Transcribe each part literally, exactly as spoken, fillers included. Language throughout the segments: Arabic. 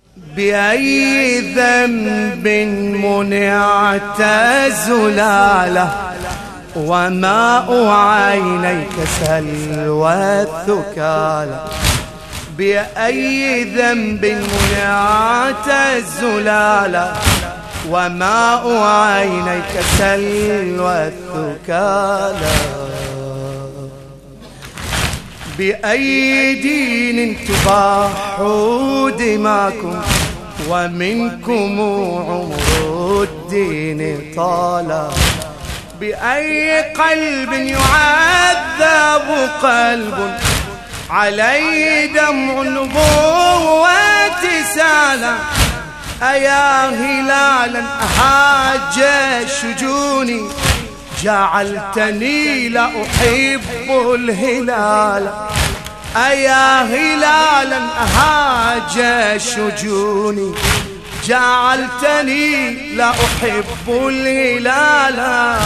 بأي ذنب منعت الزلالة وماء عينيك سلوى الثكالى. بأي ذنب منعت الزلالة وماء عينيك سلوى الثكالى. بأي دين تباح دماكم ومنكم عمر الدين طالا. بأي قلب يعذب قلب عليه دمع النبوة سالا. أيا هلالا أهاج شجوني جعلتني لا أحب الهلال. أيا هلالا أهاج شجوني جعلتني لا أحب الهلال.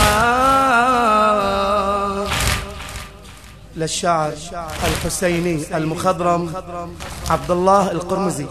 للشاعر الحسيني المخضرم عبد الله القرمزي.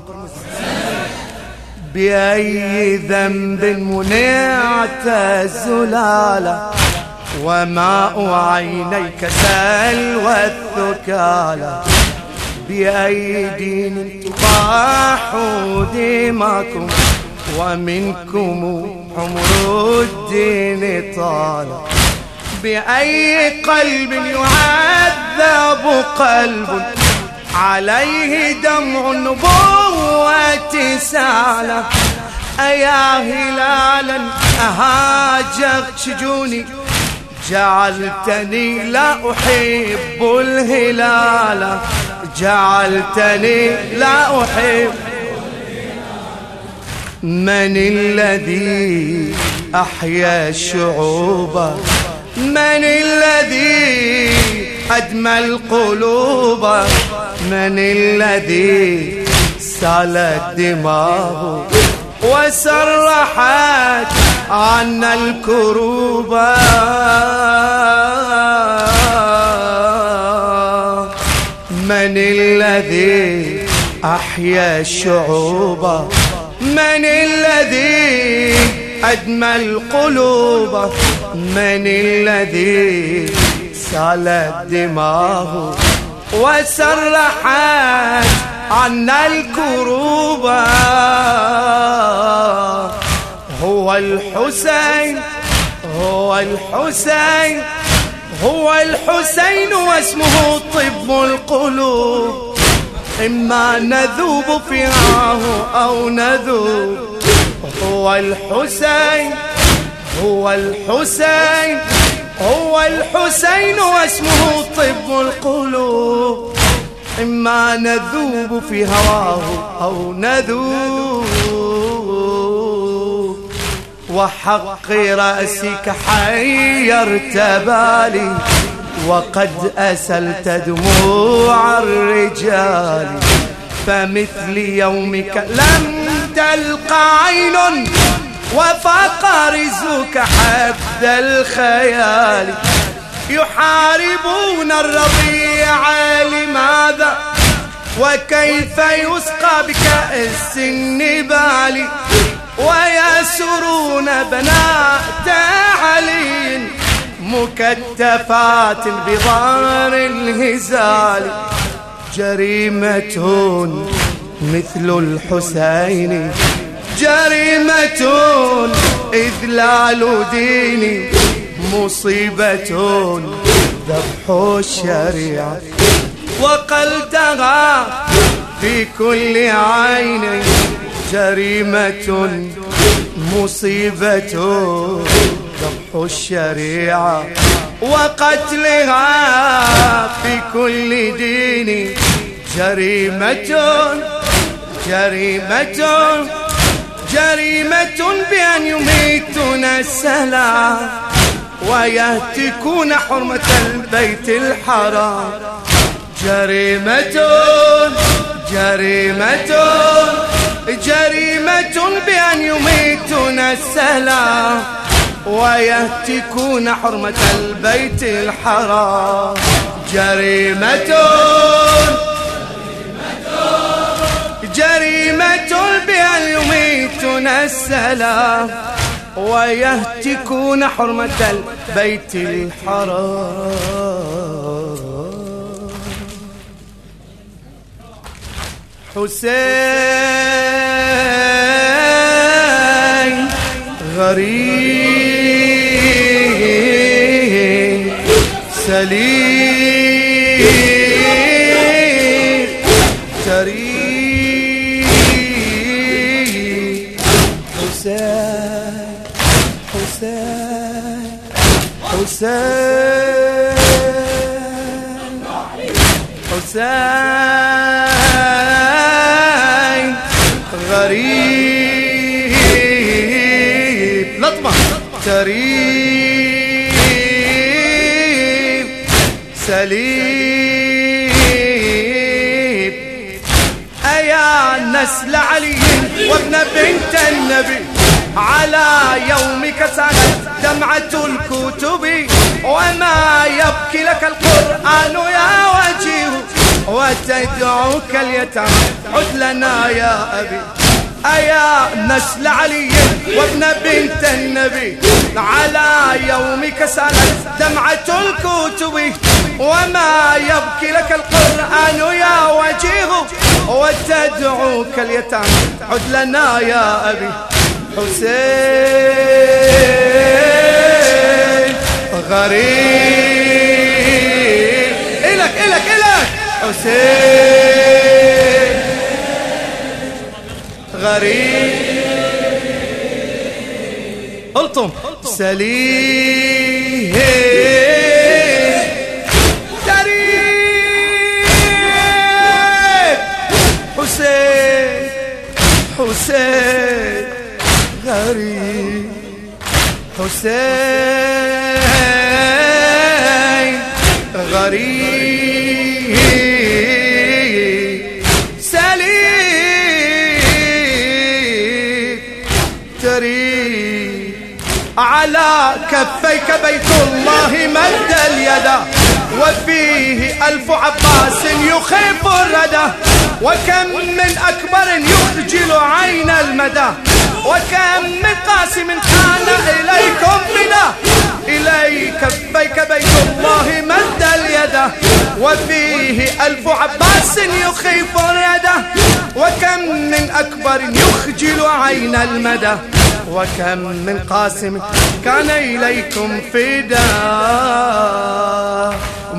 بأي ذنب منعت الزلالة وماء عينيك سلوى الثكالى. بأي دين تباح دماكم ومنكم عمر الدين طالا. بأي قلب يعذب قلب عليه دمع النبوة سالة. أيا هلالا أهاج شجوني جعلتني لا أحب الهلال. جعلتني لا أحب. من الذي أحيا الشعوب من الذي أدمى القلوب من الذي سالت دماغه وسرحت عنا الكروب. من الذي أحيا الشعوب من الذي أدمى القلوب من الذي سالت دماغه وسرحت عنا الكروب. هو الحسين هو الحسين هو الحسين واسمه طب القلوب. إما نذوب فيها أو نذوب. هو الحسين هو الحسين هو الحسين واسمه طب القلوب. إما نذوب في هواه أو نذوب. وحق رأسك حيرت بالي وقد أسلت دموع الرجال. فمثل يومك لم تلقى عين وفاق رزقك حد الخيال. يحاربون الربيع لماذا وكيف يسقى بكأس النبال. ويسرون بنات علي مكتفات بظهر الهزال. جريمة مثل الحسين جريمة إذلال ديني. مصيبة ذبح الشريعة وقلتها في كل عين. جريمة مصيبة ذبح الشريعة وقتلها في كل دين. جريمة جريمة جريمة بأن يميتون السلام ويهتكون حرمة البيت الحرام. جريمة جريمة جريمة بأن يميتون السلام ويهتكون حرمة البيت الحرام. جريمة جريمة بأن يميتون السلام ويهتكون حرمة البيت الحرام. حسين غريب سليم تريب. حسين حسين حسين حسين غريب لطمة تريب سليم. أيا نسل علي وابن بنت النبي على يومك سالت دمعة الكتب وما يبكي لك القرآن يا وجيه وتدعوك اليتامى عد لنا يا أبي. أيا نسل علي وابن بنت النبي على يومك سالت دمعة الكتب وما يبكي لك القرآن يا وجيه وتدعوك اليتامى عد لنا يا أبي. حسين غريب إلك إلك إلك. حسين غريب الطم سليم تريب. حسين حسين غريب حسين غريب سليم تريب. على كفيك بيت الله مد اليد وفيه ألف عباس يخيف الردى وكم من أكبر يخجل عين المدى وكم من قاسم كان إليكم بنا. إليك كفيك بيت الله مد اليد وفيه ألف عباس يخيف الردى وكم من أكبر يخجل عين المدى وكم من قاسم كان إليكم فدا.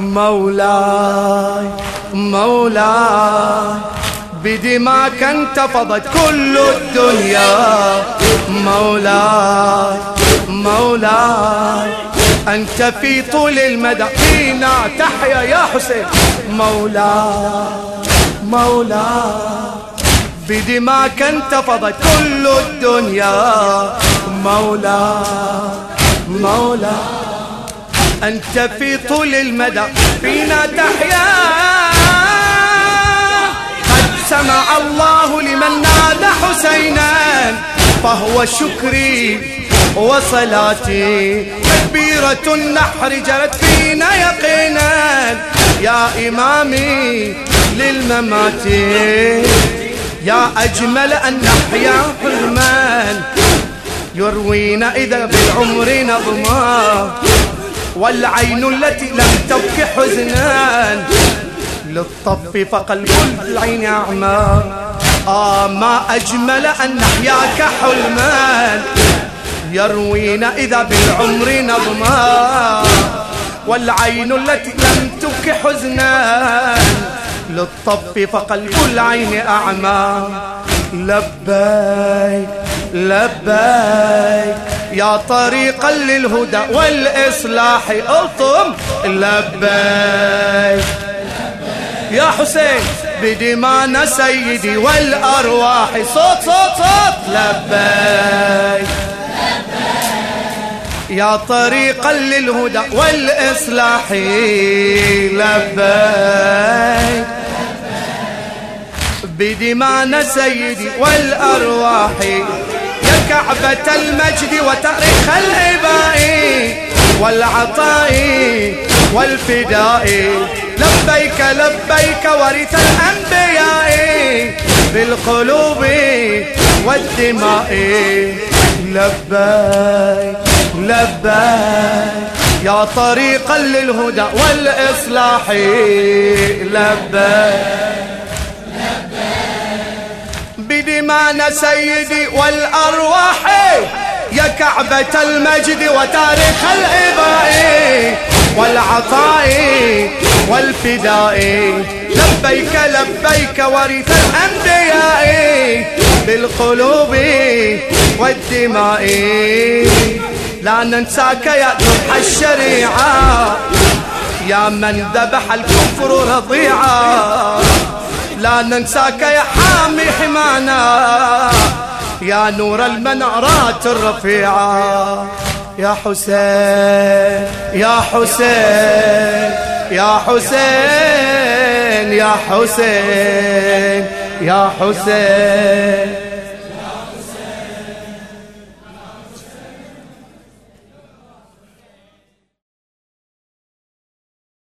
مولاي مولاي بدماك انتفضت كل الدنيا. مولاي مولاي أنت في طول المدى فينا تحيا يا حسين. مولاي مولاي بدماك انتفضت كل الدنيا. مولاي مولاي أنت في طول المدى فينا تحيا. قد سمع الله لمن نادى حسينا فهو شكري وصلاتي. تكبيرة النحر جرت فينا يقينا يا إمامي للممات. يا أجمل أن نحيا حلمان يروينا إذا بالعمر نظما والعين التي لم تبك حزنان للطف فقلب العين أعمى. آه ما أجمل أن نحياك حلمان يروينا إذا بالعمر نظما والعين التي لم تبك حزنان للطف فقلب العين أعمى. لبيك لبيك يا طريقا للهدى والإصلاح ألطم. لبيك يا حسين بدمانا سيدي والأرواح صوت صوت صوت. لبيك يا طريقا للهدى والإصلاح. لبيك بدمانا سيدي والأرواح. يا كعبة المجد وتاريخ الإباء والعطاء والفداء لبيك لبيك ورث الأنبياء بالقلوب والدماء لبيك لبيك يا طريقا للهدى والإصلاح لبيك بدمانا سيدي والأرواح يا كعبة المجد وتاريخ الإباء والعطاء والفداء لبيك لبيك ورث الأنبياء بالقلوب والدماء لا ننساك يا ذبح الشريعة يا من ذبح الكفر رضيعا لا ننساك يا حامي حمانا يا نور المنارات الرفيعة يا حسين يا حسين يا حسين يا حسين يا حسين